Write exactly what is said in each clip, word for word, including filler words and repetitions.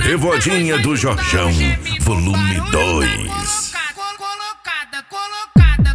Revoadinha do Jorjão, volume dois. Colocada, colocada,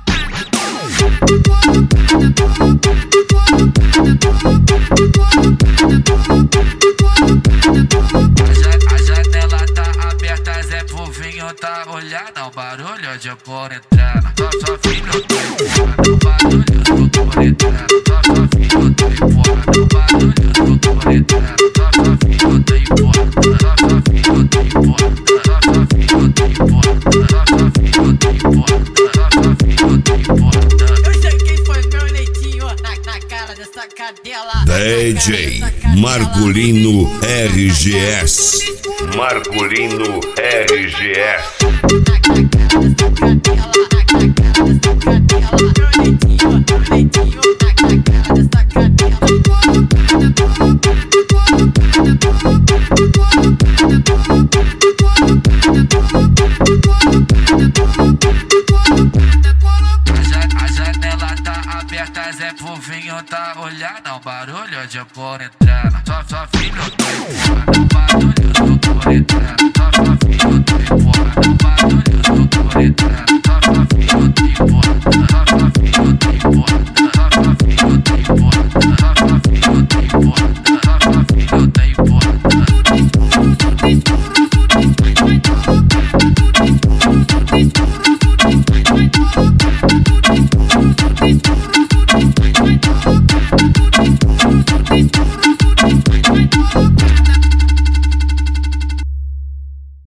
A janela tá aberta, Zé Povinho tá olhando o barulho de por entrando. Só filho do empurrando, o barulho do por entrando. Só filho do empurrando, o barulho do por entrando. Só filho do empurrando, só filho do empurrando. Só filho do empurrando, só filho do empurrando. Só filho do empurrando. Eu sei quem foi meu leitinho na, na cara dessa cadela. D J Marculino R G S. Marculino R G S. A janela tá aberta, Zé Povinho tá olhando o barulho de por entrando. Só, só filho do empurrando, o barulho do por entrando. Só, só filho do empurrando, o barulho do